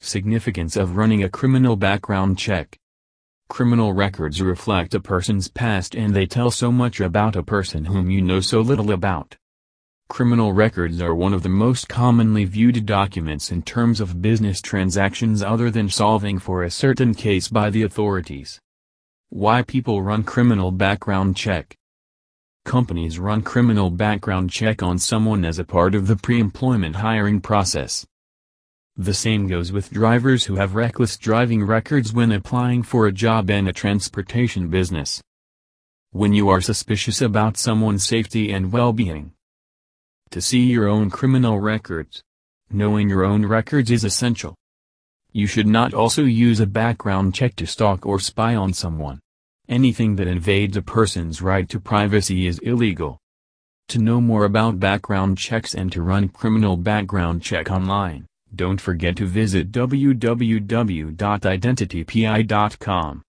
Significance of running a criminal background check. Criminal records reflect a person's past and they tell so much about a person whom you know so little about. Criminal records are one of the most commonly viewed documents in terms of business transactions other than solving for a certain case by the authorities. Why people run criminal background check. Companies run criminal background check on someone as a part of the pre-employment hiring process. The same goes with drivers who have reckless driving records when applying for a job in a transportation business. When you are suspicious about someone's safety and well-being. To see your own criminal records. Knowing your own records is essential. You should not also use a background check to stalk or spy on someone. Anything that invades a person's right to privacy is illegal. To know more about background checks and to run criminal background check online, don't forget to visit www.identitypi.com.